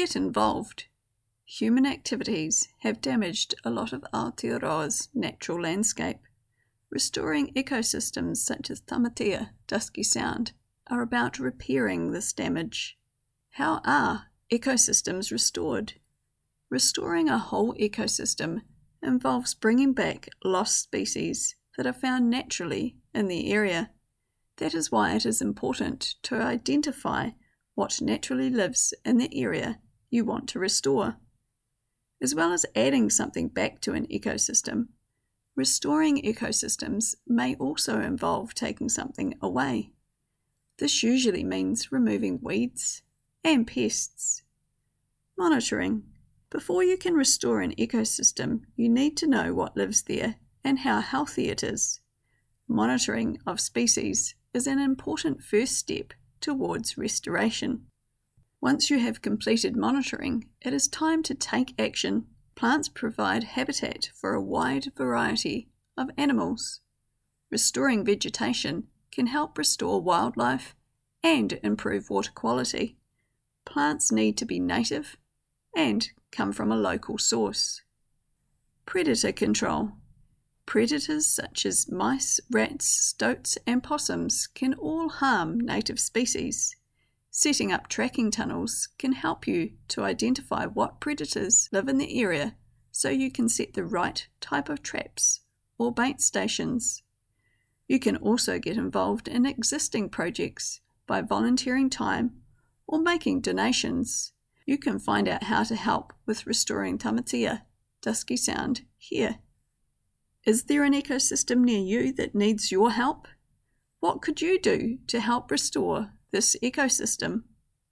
get involved. Human activities have damaged a lot of Aotearoa's natural landscape. Restoring ecosystems such as Tamatea, Dusky Sound, are about repairing this damage. How are ecosystems restored? Restoring a whole ecosystem involves bringing back lost species that are found naturally in the area. That is why it is important to identify what naturally lives in the area you want to restore. As well as adding something back to an ecosystem, restoring ecosystems may also involve taking something away. This usually means removing weeds and pests. Monitoring. Before you can restore an ecosystem, you need to know what lives there and how healthy it is. Monitoring of species is an important first step towards restoration. Once you have completed monitoring, it is time to take action. Plants provide habitat for a wide variety of animals. Restoring vegetation can help restore wildlife and improve water quality. Plants need to be native and come from a local source. Predator control. Predators such as mice, rats, stoats and possums can all harm native species. Setting up tracking tunnels can help you to identify what predators live in the area so you can set the right type of traps or bait stations. You can also get involved in existing projects by volunteering time or making donations. You can find out how to help with restoring Tamatea, Dusky Sound, here. Is there an ecosystem near you that needs your help? What could you do to help restore this ecosystem?